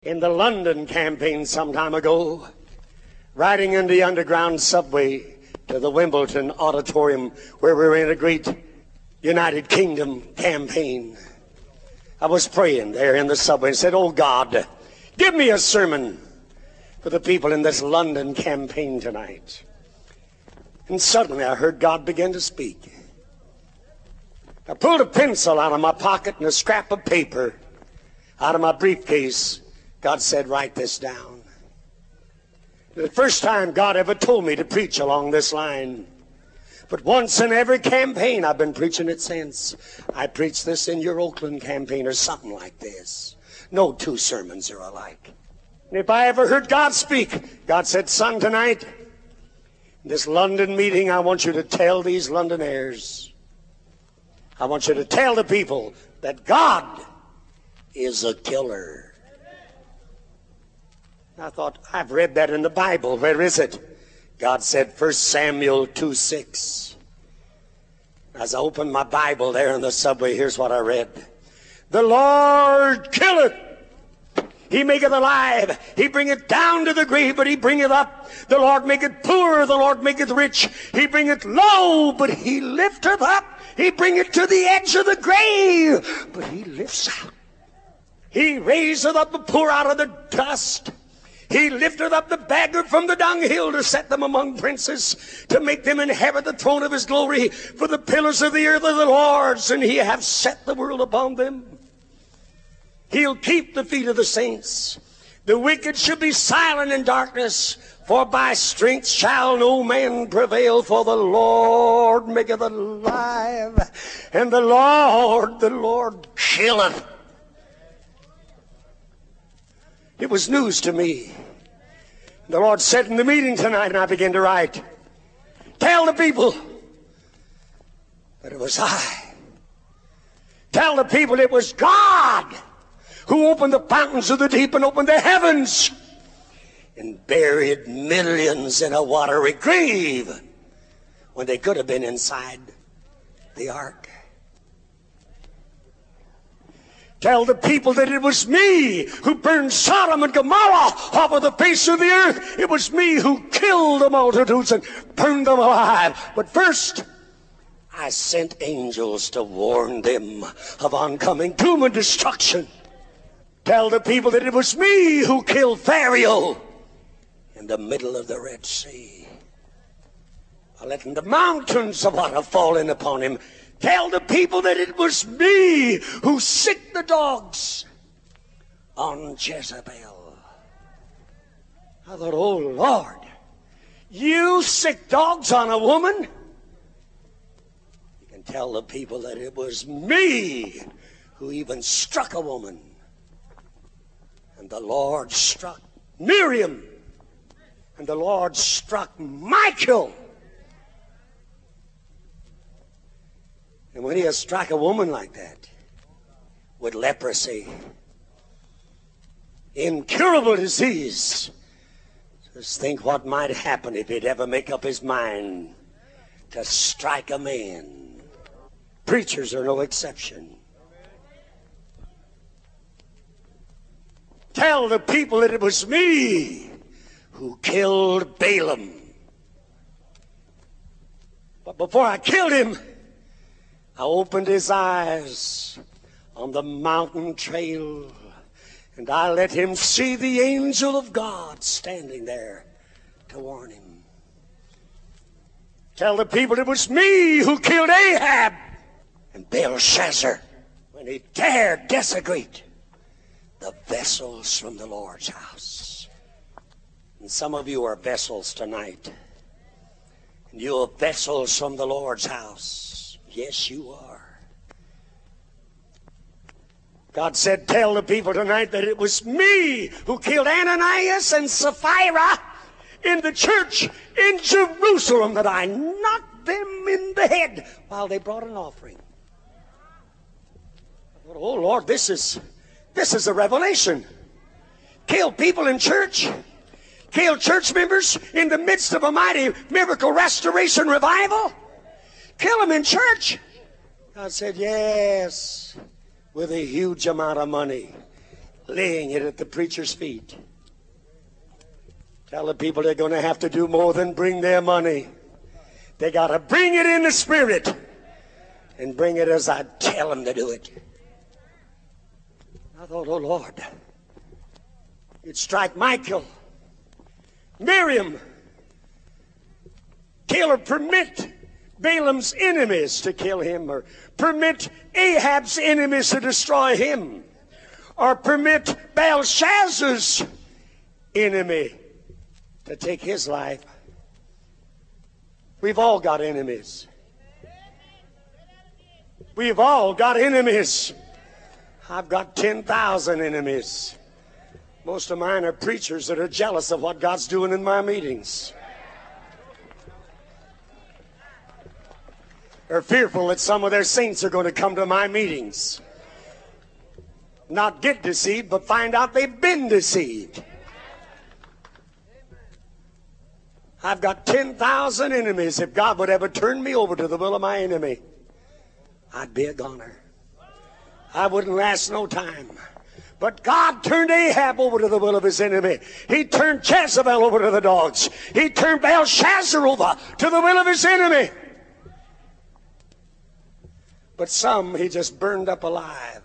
In the London campaign some time ago, riding in the underground subway to the Wimbledon auditorium where we were in a great United Kingdom campaign, I was praying there in the subway and said, "Oh God, give me a sermon for the people in this London campaign tonight." And suddenly I heard God begin to speak. I pulled a pencil out of my pocket and a scrap of paper out of my briefcase. God said, "Write this down." The first time God ever told me to preach along this line. But once in every campaign, I've been preaching it since. I preached this in your Oakland campaign or something like this. No two sermons are alike. And if I ever heard God speak, God said, "Son, tonight, in this London meeting, I want you to tell these Londonaires, I want you to tell the people that God is a killer." I thought, I've read that in the Bible. Where is it? God said, 1 Samuel 2:6. As I opened my Bible there in the subway, here's what I read. "The Lord killeth. He maketh alive. He bringeth down to the grave, but he bringeth up. The Lord maketh poor. The Lord maketh rich. He bringeth low, but he lifteth up. He bringeth to the edge of the grave, but he lifts out. He raiseth up the poor out of the dust. He lifteth up the beggar from the dunghill to set them among princes, to make them inherit the throne of his glory. For the pillars of the earth are the Lord's, and he hath set the world upon them. He'll keep the feet of the saints. The wicked shall be silent in darkness, for by strength shall no man prevail. For the Lord maketh alive, and the Lord killeth." It was news to me. The Lord said in the meeting tonight, and I began to write, "Tell the people that it was I. Tell the people it was God who opened the fountains of the deep and opened the heavens and buried millions in a watery grave when they could have been inside the ark. Tell the people that it was me who burned Sodom and Gomorrah off of the face of the earth. It was me who killed the multitudes and burned them alive. But first, I sent angels to warn them of oncoming doom and destruction. Tell the people that it was me who killed Pharaoh in the middle of the Red Sea, by letting the mountains of water fall in upon him. Tell the people that it was me who sicked the dogs on Jezebel." I thought, "Oh Lord, you sick dogs on a woman?" You can tell the people that it was me who even struck a woman. And the Lord struck Miriam, and the Lord struck Michael. And when he has struck a woman like that, with leprosy, incurable disease, just think what might happen if he'd ever make up his mind to strike a man. Preachers are no exception. Tell the people that it was me who killed Balaam. But before I killed him, I opened his eyes on the mountain trail, and I let him see the angel of God standing there to warn him. Tell the people it was me who killed Ahab and Belshazzar when he dared desecrate the vessels from the Lord's house. And some of you are vessels tonight, and you're vessels from the Lord's house. Yes, you are. God said, "Tell the people tonight that it was me who killed Ananias and Sapphira in the church in Jerusalem, that I knocked them in the head while they brought an offering." I thought, "Oh Lord, this is a revelation. Kill people in church, kill church members in the midst of a mighty miracle restoration revival. Kill them in church." God said, "Yes, with a huge amount of money. laying it at the preacher's feet. Tell the people they're going to have to do more than bring their money. They got to bring it in the Spirit and bring it as I tell them to do it. I thought, oh Lord, you'd strike Michael, Miriam, kill or permit Balaam's enemies to kill him, or permit Ahab's enemies to destroy him, or permit Belshazzar's enemy to take his life. We've all got enemies. We've all got enemies. I've got 10,000 enemies. Most of mine are preachers that are jealous of what God's doing in my meetings. They're fearful that some of their saints are going to come to my meetings. Not get deceived, but find out they've been deceived. I've got 10,000 enemies. If God would ever turn me over to the will of my enemy, I'd be a goner. I wouldn't last no time. But God turned Ahab over to the will of his enemy. He turned Jezebel over to the dogs. He turned Belshazzar over to the will of his enemy. But some he just burned up alive.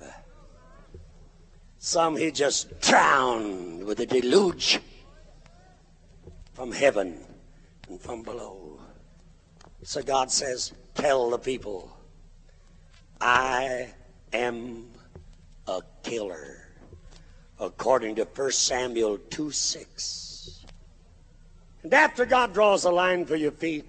Some he just drowned with a deluge from heaven and from below. So God says, tell the people, I am a killer, according to 1 Samuel 2:6. And after God draws a line for your feet,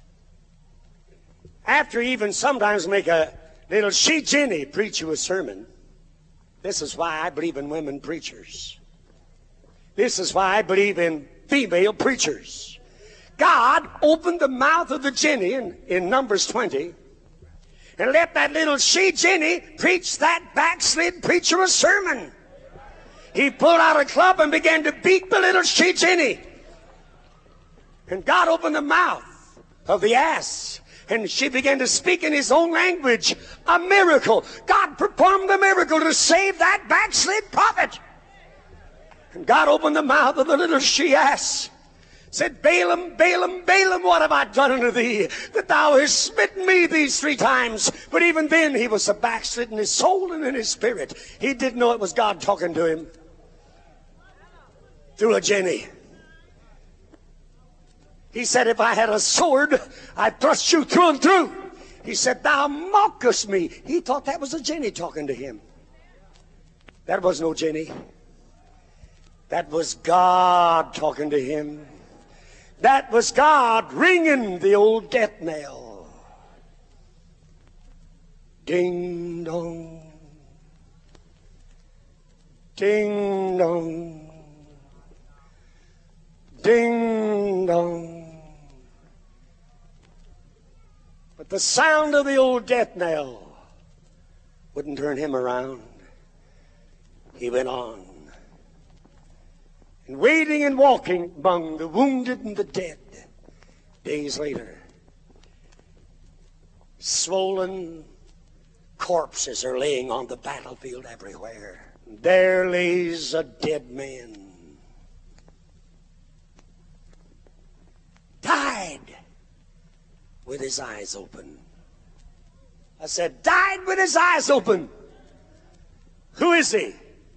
after he even sometimes make a little she-Jenny preach you a sermon, this is why I believe in women preachers. This is why I believe in female preachers. God opened the mouth of the Jenny in Numbers 20 and let that little she-Jenny preach that backslid preacher a sermon. He pulled out a club and began to beat the little she-Jenny. And God opened the mouth of the ass, and she began to speak in his own language. A miracle. God performed the miracle to save that backslid prophet. And God opened the mouth of the little she-ass. Said, Balaam, Balaam, Balaam, what have I done unto thee, that thou hast smitten me these 3 times? But even then he was a backslid in his soul and in his spirit. He didn't know it was God talking to him through a Jenny. He said, if I had a sword, I'd thrust you through and through. He said, thou mockest me. He thought that was a Jenny talking to him. That was no Jenny. That was God talking to him. That was God ringing the old death knell. Ding dong. Ding dong. Ding dong. But the sound of the old death knell wouldn't turn him around. He went on. And waiting and walking among the wounded and the dead. Days later, swollen corpses are laying on the battlefield everywhere. There lays a dead man. Died with his eyes open. I said, died with his eyes open. Who is he?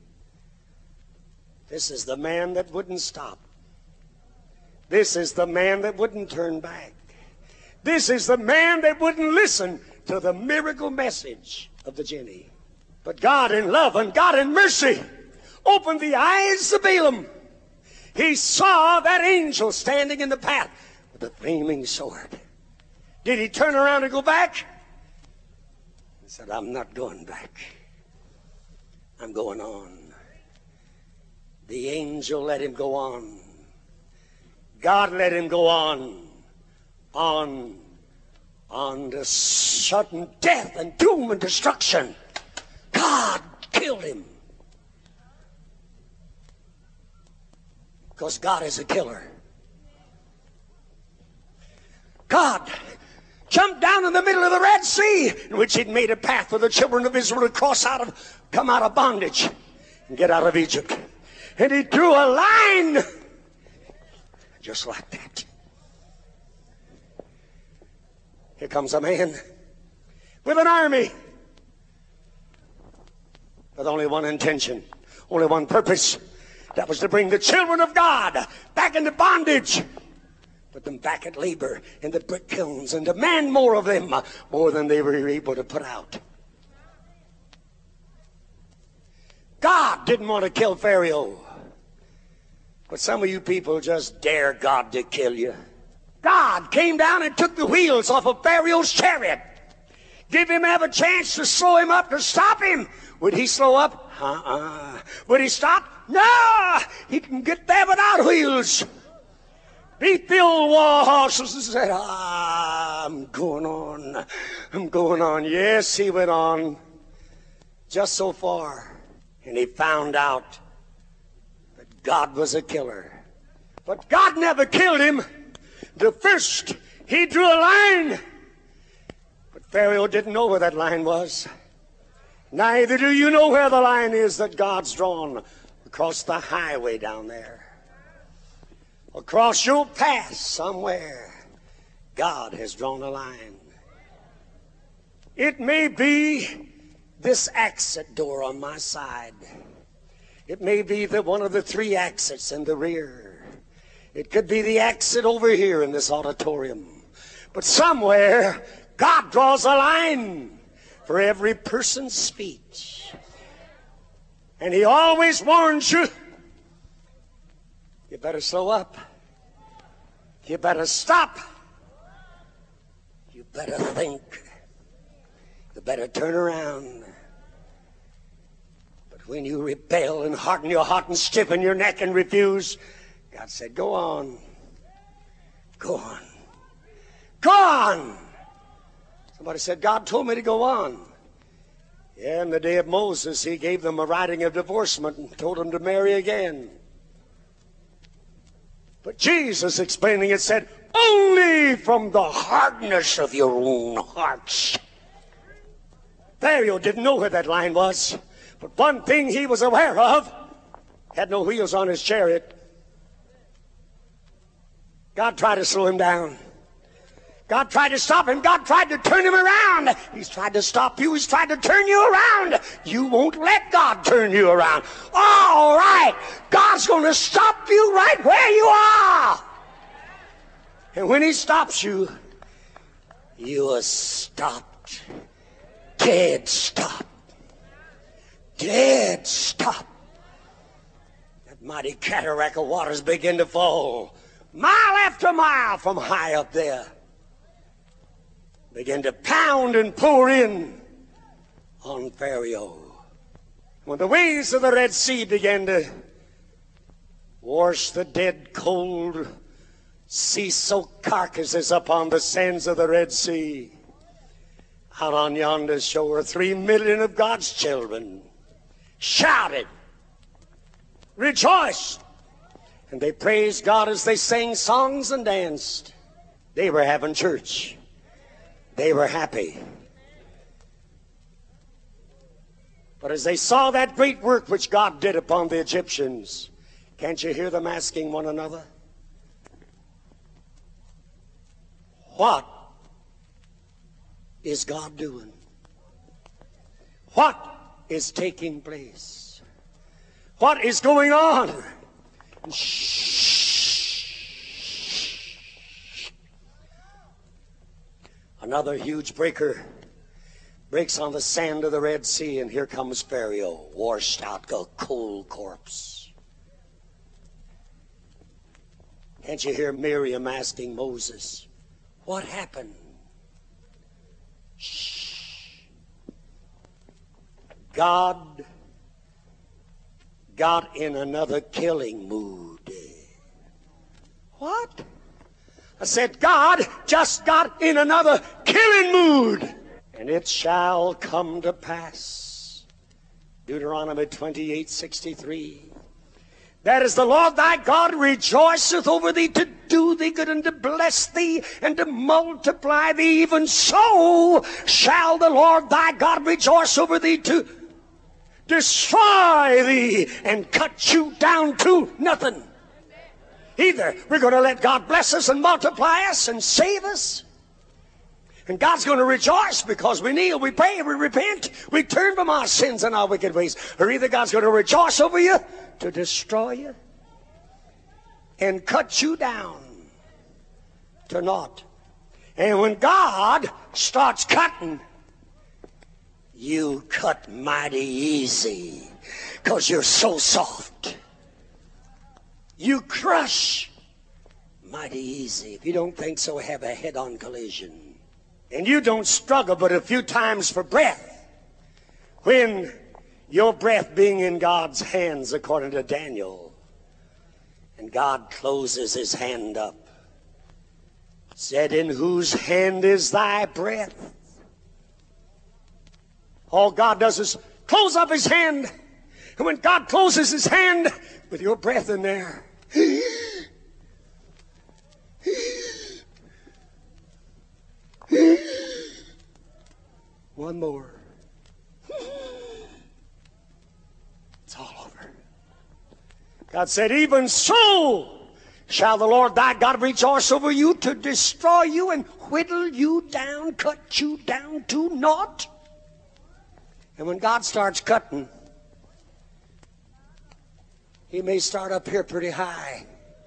This is the man that wouldn't stop. This is the man that wouldn't turn back. This is the man that wouldn't listen to the miracle message of the Jenny. But God in love and God in mercy opened the eyes of Balaam. He saw that angel standing in the path with a flaming sword. Did he turn around and go back? He said, I'm not going back. I'm going on. The angel let him go on. God let him go on to sudden death and doom and destruction. God killed him. Because God is a killer. God jumped down in the middle of the Red Sea, in which he'd made a path for the children of Israel to come out of bondage. and get out of Egypt. And he drew a line just like that. Here comes a man with an army with only one intention, only one purpose. That was to bring the children of God back into bondage, put them back at labor in the brick kilns, and demand more of them, more than they were able to put out. God didn't want to kill Pharaoh, but some of you people just dare God to kill you. God came down and took the wheels off of Pharaoh's chariot. Give him ever chance to slow him up, to stop him. Would he slow up? Would he stop? No! He can get there without wheels. Beat the old war horses and said, I'm going on. I'm going on. Yes, he went on just so far. And he found out that God was a killer. But God never killed him. The first, he drew a line. But Pharaoh didn't know where that line was. Neither do you know where the line is that God's drawn across the highway down there. Across your path somewhere, God has drawn a line. It may be this exit door on my side. It may be one of the 3 exits in the rear. It could be the exit over here in this auditorium. But somewhere, God draws a line for every person's speech. And he always warns you, you better slow up. You better stop. You better think. You better turn around. But when you rebel and harden your heart and stiffen your neck and refuse, God said, go on. Go on. Go on. Somebody said, God told me to go on. Yeah, in the day of Moses, he gave them a writing of divorcement and told them to marry again. But Jesus, explaining it, said, only from the hardness of your own hearts. Pharaoh didn't know where that line was. But one thing he was aware of, had no wheels on his chariot. God tried to slow him down. God tried to stop him. God tried to turn him around. He's tried to stop you. He's tried to turn you around. You won't let God turn you around. All right. God's going to stop you right where you are. And when he stops you, you are stopped. Dead stop. Dead stop. That mighty cataract of waters begin to fall. Mile after mile from high up there. Began to pound and pour in on Pharaoh. When the waves of the Red Sea began to wash the dead, cold, sea-soaked carcasses upon the sands of the Red Sea, out on yonder shore, 3 million of God's children shouted, rejoiced, and they praised God as they sang songs and danced. They were having church. They were happy. But as they saw that great work which God did upon the Egyptians, can't you hear them asking one another, what is God doing? What is taking place? What is going on? Shh. Another huge breaker breaks on the sand of the Red Sea, and here comes Pharaoh, washed out, a cold corpse. Can't you hear Miriam asking Moses, what happened? Shh. God got in another killing mood. What? I said, God just got in another killing mood. And it shall come to pass, Deuteronomy 28:63, that as the Lord thy God rejoiceth over thee to do thee good and to bless thee and to multiply thee, even so shall the Lord thy God rejoice over thee to destroy thee and cut you down to nothing. Either we're going to let God bless us and multiply us and save us, and God's going to rejoice because we kneel, we pray, we repent, we turn from our sins and our wicked ways. Or either God's going to rejoice over you to destroy you and cut you down to naught. And when God starts cutting, you cut mighty easy because you're so soft. You crush mighty easy. If you don't think so, have a head-on collision. And you don't struggle but a few times for breath, when your breath being in God's hands, according to Daniel, and God closes his hand up, said, in whose hand is thy breath? All God does is close up his hand. And when God closes his hand with your breath in there, one more, it's all over. God said, even so shall the Lord thy God rejoice over you to destroy you and whittle you down, cut you down to naught. And when God starts cutting, he may start up here pretty high.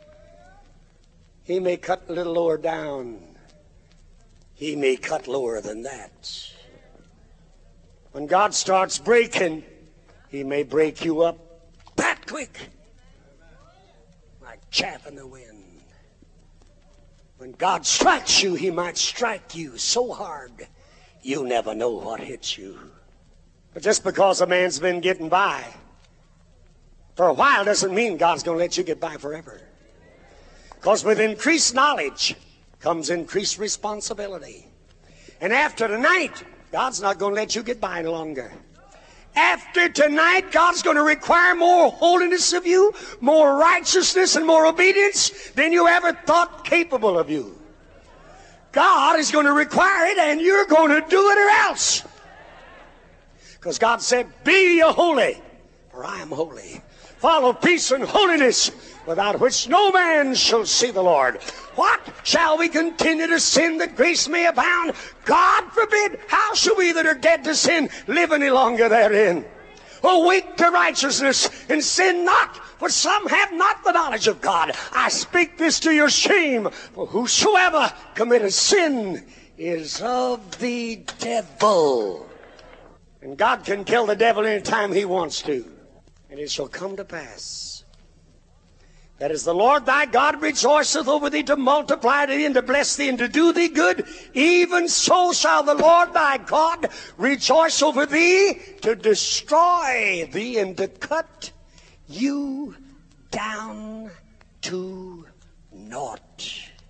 He may cut a little lower down. He may cut lower than that. When God starts breaking, he may break you up that quick, like chaff in the wind. When God strikes you, he might strike you so hard you never know what hits you. But just because a man's been getting by for a while doesn't mean God's going to let you get by forever. Because with increased knowledge comes increased responsibility. And after tonight, God's not going to let you get by any longer. After tonight, God's going to require more holiness of you, more righteousness and more obedience than you ever thought capable of you. God is going to require it, and you're going to do it or else. Because God said, be ye holy, for I am holy. Follow peace and holiness, without which no man shall see the Lord. What? Shall we continue to sin that grace may abound? God forbid. How shall we that are dead to sin live any longer therein? Awake to righteousness and sin not, for some have not the knowledge of God. I speak this to your shame, for whosoever committeth sin is of the devil. And God can kill the devil any time he wants to. And it shall come to pass that as the Lord thy God rejoiceth over thee to multiply thee and to bless thee and to do thee good, even so shall the Lord thy God rejoice over thee to destroy thee and to cut you down to naught.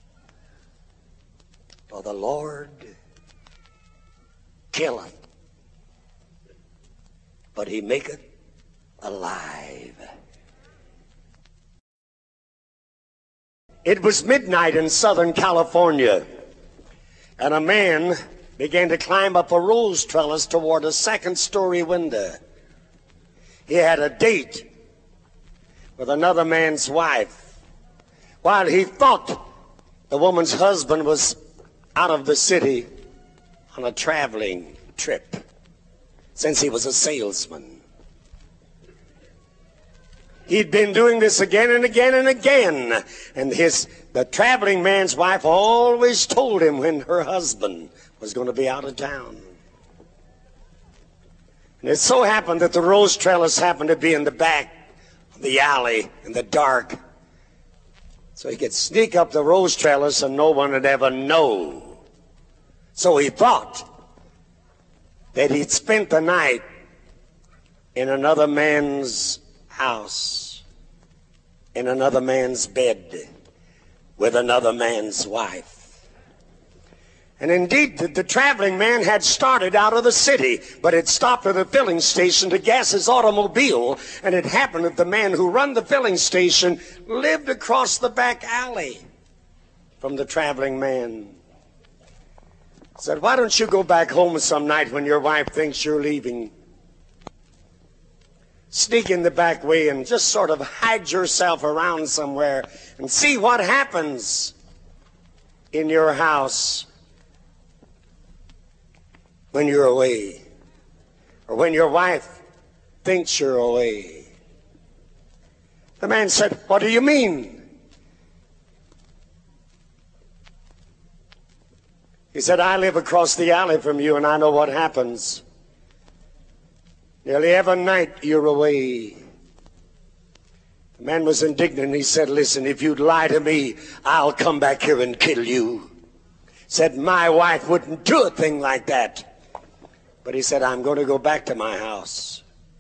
For the Lord killeth, but he maketh alive. It was midnight in Southern California, and a man began to climb up a rose trellis toward a second-story window. He had a date with another man's wife, while he thought the woman's husband was out of the city on a traveling trip, since he was a salesman. He'd been doing this again and again and again. And the traveling man's wife always told him when her husband was going to be out of town. And it so happened that the rose trellis happened to be in the back of the alley in the dark. So he could sneak up the rose trellis and no one would ever know. So he thought that he'd spent the night in another man's house, in another man's bed, with another man's wife. And indeed, the traveling man had started out of the city, but had stopped at a filling station to gas his automobile, and it happened that the man who run the filling station lived across the back alley from the traveling man. Said, why don't you go back home some night when your wife thinks you're leaving? sneak in the back way and just sort of hide yourself around somewhere and see what happens in your house when you're away, or when your wife thinks you're away. The man said, "What do you mean?" He said, "I live across the alley from you, and I know what happens. Nearly every night you're away." The man was indignant. He said, "Listen, if you'd lie to me, I'll come back here and kill you." Said, "My wife wouldn't do a thing like that." But he said, "I'm going to go back to my house.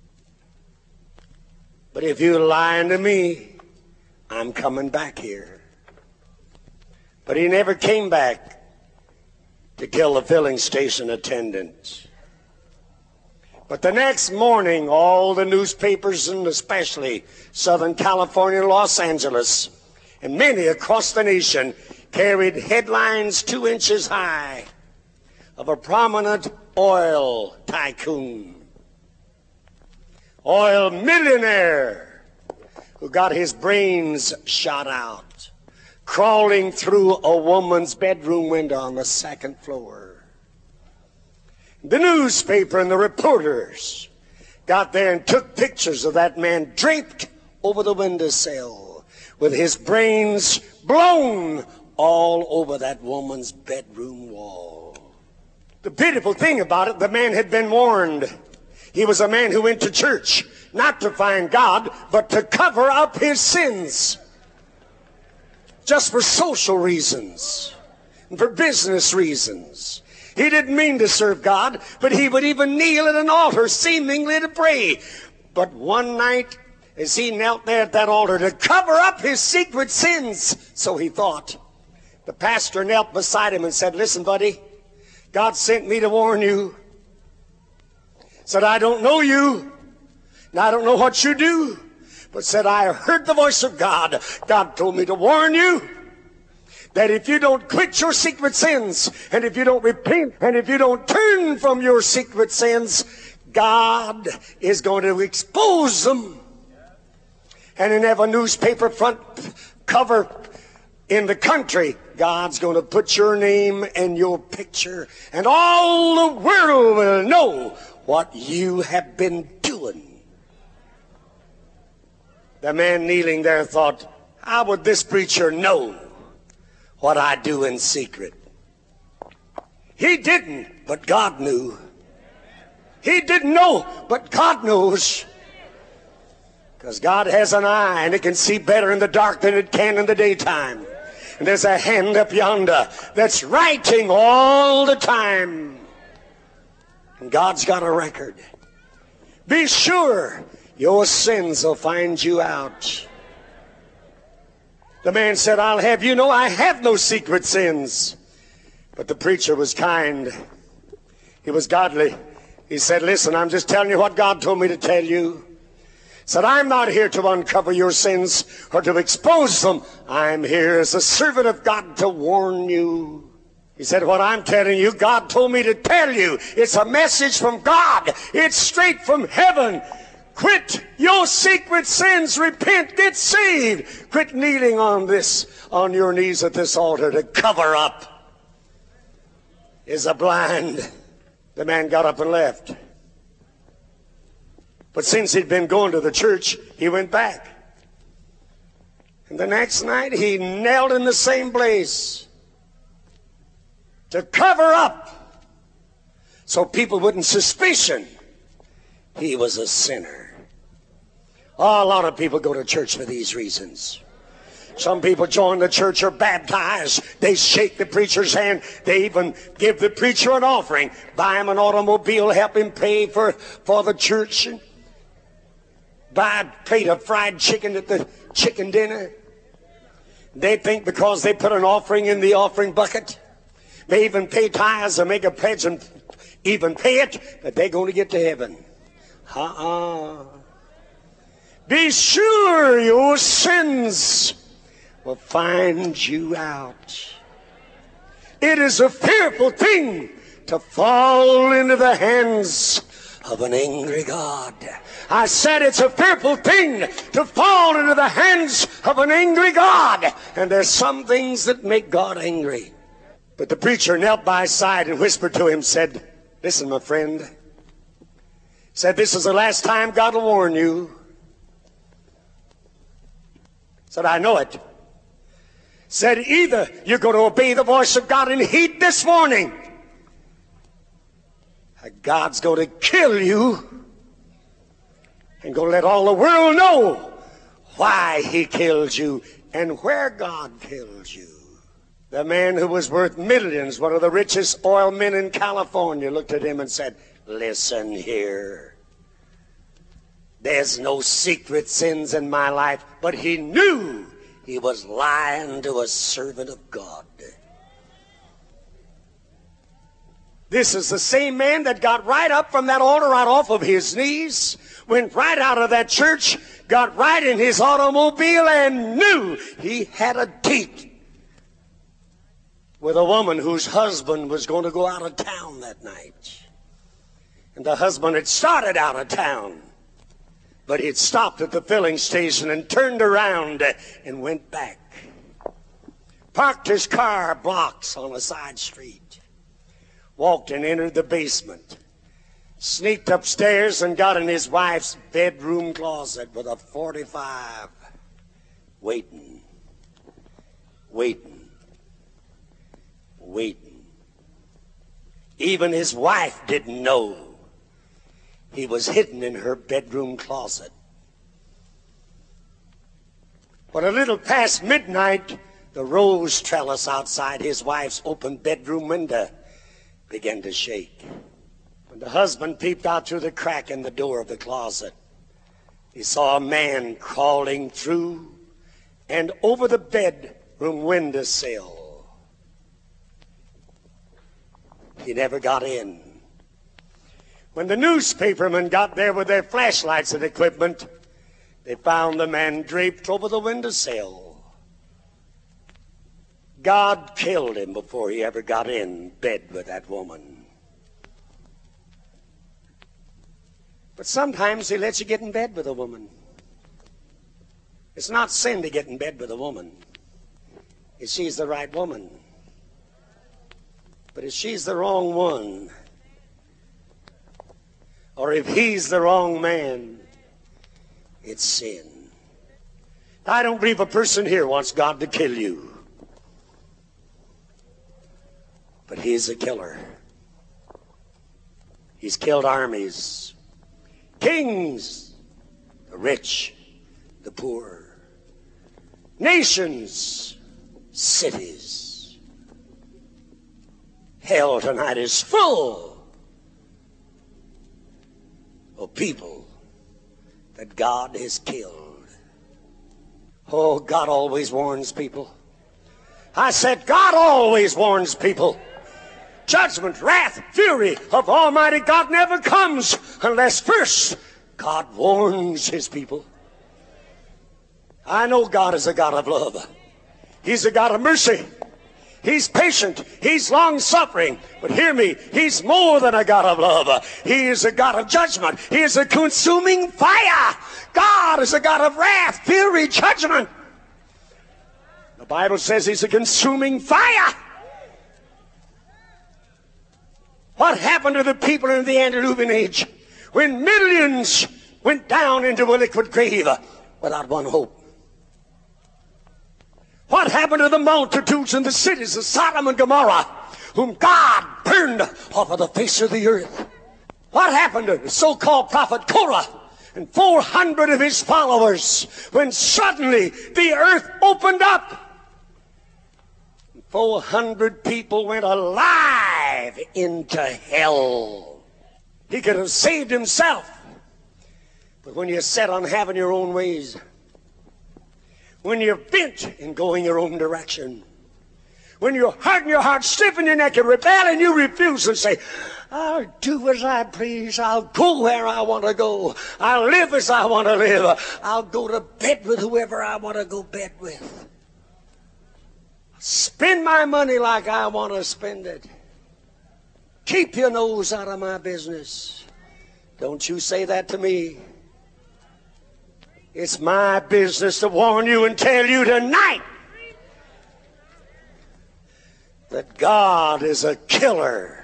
But if you're lying to me, I'm coming back here." But he never came back to kill the filling station attendant. But the next morning, all the newspapers, and especially Southern California, Los Angeles, and many across the nation, carried headlines 2 inches high of a prominent oil tycoon, oil millionaire, who got his brains shot out, crawling through a woman's bedroom window on the 2nd floor. The newspaper and the reporters got there and took pictures of that man draped over the windowsill with his brains blown all over that woman's bedroom wall. The pitiful thing about it, the man had been warned. He was a man who went to church not to find God, but to cover up his sins. Just for social reasons and for business reasons. He didn't mean to serve God, but he would even kneel at an altar seemingly to pray. But one night, as he knelt there at that altar to cover up his secret sins, so he thought, the pastor knelt beside him and said, "Listen, buddy, God sent me to warn you." Said, "I don't know you, and I don't know what you do, but said, I heard the voice of God. God told me to warn you that if you don't quit your secret sins, and if you don't repent, and if you don't turn from your secret sins, God is going to expose them. And in every newspaper front cover in the country, God's going to put your name and your picture, and all the world will know what you have been doing." The man kneeling there thought, how would this preacher know what I do in secret? He didn't, but God knew. He didn't know, but God knows. Because God has an eye, and it can see better in the dark than it can in the daytime. And there's a hand up yonder that's writing all the time. And God's got a record. Be sure your sins will find you out. The man said, "I'll have you know I have no secret sins." But the preacher was kind. He was godly. He said, "Listen, I'm just telling you what God told me to tell you." Said, "I'm not here to uncover your sins or to expose them. I'm here as a servant of God to warn you." He said, "What I'm telling you, God told me to tell you. It's a message from God. It's straight from heaven. Quit your secret sins. Repent. Get saved. Quit kneeling on your knees at this altar to cover up is a blind." The man got up and left. But since he'd been going to the church, he went back. And the next night, he knelt in the same place to cover up so people wouldn't suspicion he was a sinner. Oh, a lot of people go to church for these reasons. Some people join the church or baptized. They shake the preacher's hand. They even give the preacher an offering. Buy him an automobile, help him pay for the church. Buy a plate of fried chicken at the chicken dinner. They think because they put an offering in the offering bucket, they even pay tithes or make a pledge and even pay it, that they're going to get to heaven. Be sure your sins will find you out. It is a fearful thing to fall into the hands of an angry God. I said it's a fearful thing to fall into the hands of an angry God. And there's some things that make God angry. But the preacher knelt by his side and whispered to him, said, listen, my friend. Said, this is the last time God will warn you. Said, I know it. Said, either you're going to obey the voice of God and heed this warning, or God's going to kill you and going to let all the world know why he killed you and where God killed you. The man who was worth millions, one of the richest oil men in California, looked at him and said, listen here. There's no secret sins in my life. But he knew he was lying to a servant of God. This is the same man that got right up from that altar, right off of his knees, went right out of that church, got right in his automobile and knew he had a date with a woman whose husband was going to go out of town that night. And the husband had started out of town, but he had stopped at the filling station and turned around and went back. Parked his car blocks on a side street. Walked and entered the basement. Sneaked upstairs and got in his wife's bedroom closet with a .45. Waiting. Even his wife didn't know he was hidden in her bedroom closet. But a little past midnight, the rose trellis outside his wife's open bedroom window began to shake. When the husband peeped out through the crack in the door of the closet, he saw a man crawling through and over the bedroom windowsill. He never got in. When the newspapermen got there with their flashlights and equipment, they found the man draped over the windowsill. God killed him before he ever got in bed with that woman. But sometimes he lets you get in bed with a woman. It's not sin to get in bed with a woman if she's the right woman. But if she's the wrong one, or if he's the wrong man, it's sin. I don't believe a person here wants God to kill you. But he's a killer. He's killed armies, kings, the rich, the poor, nations, cities. Hell tonight is full of people that God has killed. Oh, God always warns people. I said God always warns people. Judgment, wrath, fury of Almighty God never comes unless first God warns his people. I know God is a God of love. He's a God of mercy. He's patient. He's long-suffering. But hear me, he's more than a God of love. He is a God of judgment. He is a consuming fire. God is a God of wrath, fury, judgment. The Bible says he's a consuming fire. What happened to the people in the antediluvian age when millions went down into a liquid grave without one hope? What happened to the multitudes in the cities of Sodom and Gomorrah, whom God burned off of the face of the earth? What happened to the so-called prophet Korah and 400 of his followers when suddenly the earth opened up? 400 people went alive into hell. He could have saved himself. But when you're set on having your own ways, when you're bent in going your own direction, when you're harden your heart, stiffen your neck, and rebel, and you refuse and say, I'll do as I please. I'll go where I want to go. I'll live as I want to live. I'll go to bed with whoever I want to go bed with. Spend my money like I want to spend it. Keep your nose out of my business. Don't you say that to me. It's my business to warn you and tell you tonight that God is a killer.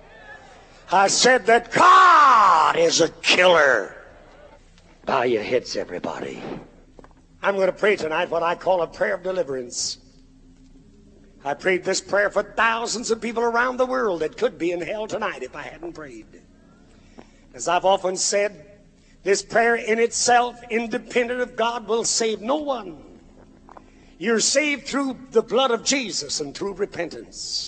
I said that God is a killer. Bow your heads, everybody. I'm going to pray tonight what I call a prayer of deliverance. I prayed this prayer for thousands of people around the world that could be in hell tonight if I hadn't prayed. As I've often said, this prayer in itself, independent of God, will save no one. You're saved through the blood of Jesus and through repentance.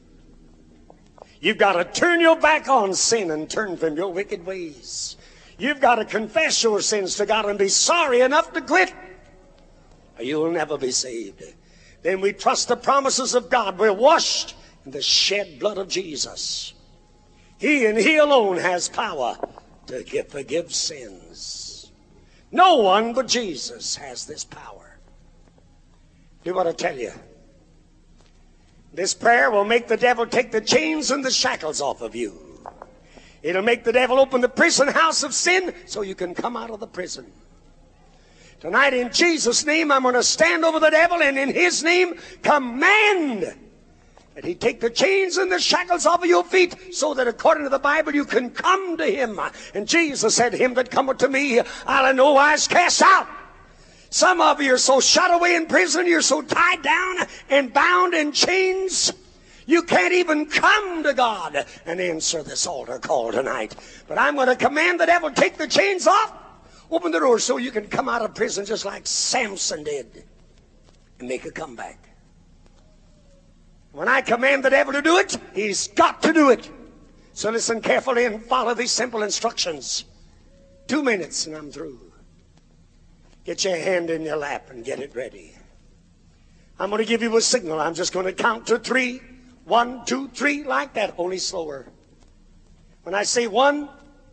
You've got to turn your back on sin and turn from your wicked ways. You've got to confess your sins to God and be sorry enough to quit, or you'll never be saved. Then we trust the promises of God. We're washed in the shed blood of Jesus. He and He alone has power to forgive sins. No one but Jesus has this power. Do what I tell you. This prayer will make the devil take the chains and the shackles off of you. It'll make the devil open the prison house of sin so you can come out of the prison. Tonight, in Jesus' name, I'm going to stand over the devil and in His name command that he take the chains and the shackles off of your feet so that according to the Bible you can come to Him. And Jesus said, "Him that cometh to me, I'll in no wise cast out." Some of you are so shut away in prison, you're so tied down and bound in chains, you can't even come to God and answer this altar call tonight. But I'm going to command the devil, take the chains off, open the door so you can come out of prison just like Samson did and make a comeback. When I command the devil to do it, he's got to do it. So listen carefully and follow these simple instructions. 2 minutes and I'm through. Get your hand in your lap and get it ready. I'm going to give you a signal. I'm just going to count to 3. 1, 2, 3, like that, only slower. When I say 1,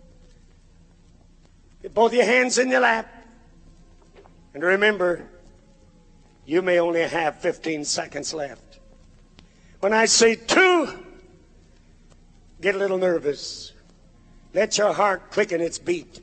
get both your hands in your lap. And remember, you may only have 15 seconds left. When I say 2, get a little nervous. Let your heart quicken its beat.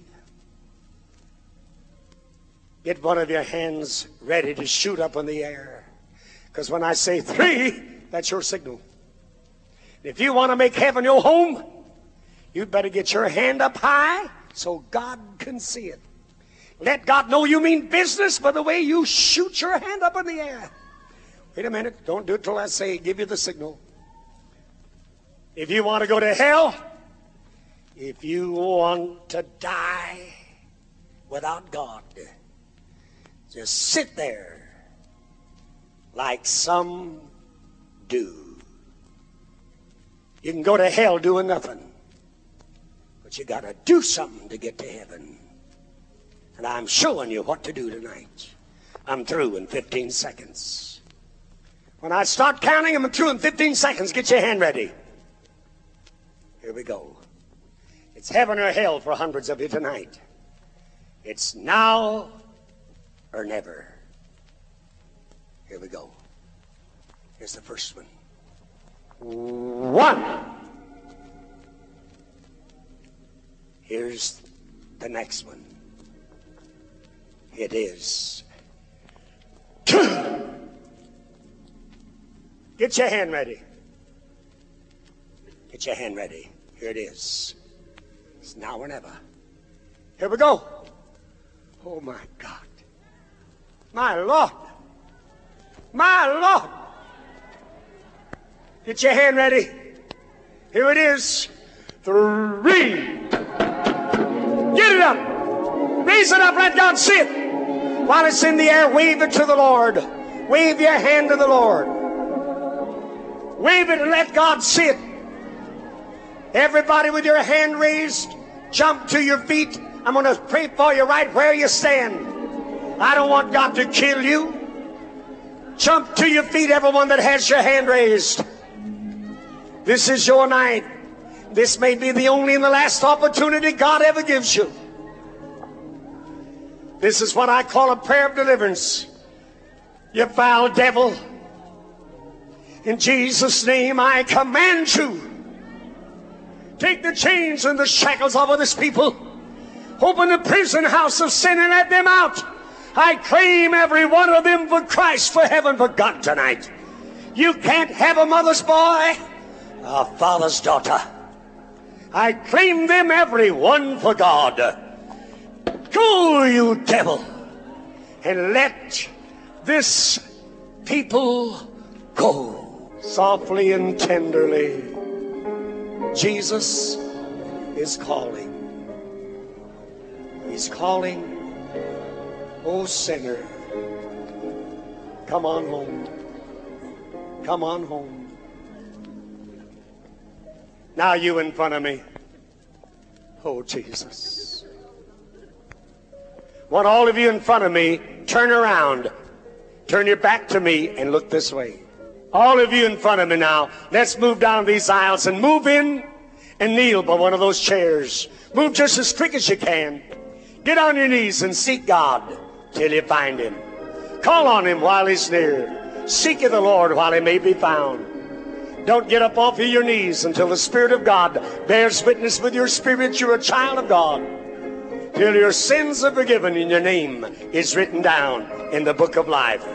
Get one of your hands ready to shoot up in the air. Because when I say 3, that's your signal. If you want to make heaven your home, you'd better get your hand up high so God can see it. Let God know you mean business by the way you shoot your hand up in the air. Wait a minute. Don't do it till I say give you the signal. If you want to go to hell, if you want to die without God, just sit there like some do. You can go to hell doing nothing, but you got to do something to get to heaven. And I'm showing you what to do tonight. I'm through in 15 seconds. When I start counting, I'm through in 15 seconds. Get your hand ready. Here we go. It's heaven or hell for hundreds of you tonight. It's now or never. Here we go. Here's the first one. 1. Here's the next one. It is 2. Get your hand ready. Get your hand ready. Here it is. It's now or never. Here we go. Oh my God. My Lord. My Lord. Get your hand ready. Here it is. 3. Get it up. Raise it up. Let God see it. While it's in the air, wave it to the Lord. Wave your hand to the Lord. Wave it and let God see it. Everybody with your hand raised, jump to your feet. I'm going to pray for you right where you stand. I don't want God to kill you. Jump to your feet, everyone that has your hand raised. This is your night. This may be the only and the last opportunity God ever gives you. This is what I call a prayer of deliverance. You foul devil, in Jesus' name I command you Take the chains and the shackles off of this people. Open the prison house of sin and let them out. I claim every one of them for Christ, for heaven, for God tonight. You can't have a mother's boy, a father's daughter. I claim them every one for God. Go, you devil, and let this people go. Softly and tenderly, Jesus is calling. He's calling. Oh, sinner, come on home. Come on home. Now you in front of me. Oh, Jesus. Want all of you in front of me, turn around. Turn your back to me and look this way. All of you in front of me now, let's move down these aisles and move in and kneel by one of those chairs. Move just as quick as you can. Get on your knees and seek God till you find Him. Call on Him while He's near. Seek the Lord while He may be found. Don't get up off of your knees until the Spirit of God bears witness with your spirit you're a child of God. Till your sins are forgiven and your name is written down in the book of life.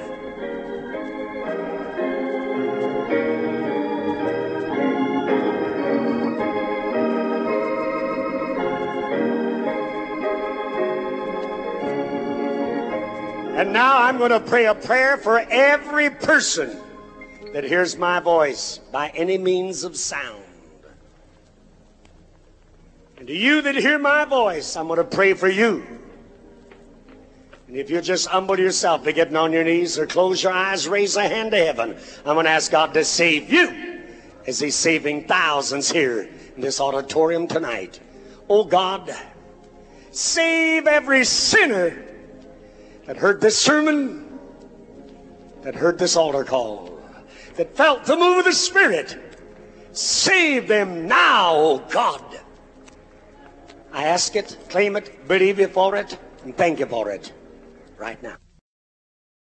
And now I'm going to pray a prayer for every person that hears my voice by any means of sound. And to you that hear my voice, I'm going to pray for you. And if you just humble yourself by getting on your knees or close your eyes, raise a hand to heaven, I'm going to ask God to save you as He's saving thousands here in this auditorium tonight. Oh God, save every sinner that heard this sermon, that heard this altar call, that felt the move of the Spirit. Save them now, oh God. I ask it, claim it, believe you for it, and thank you for it right now.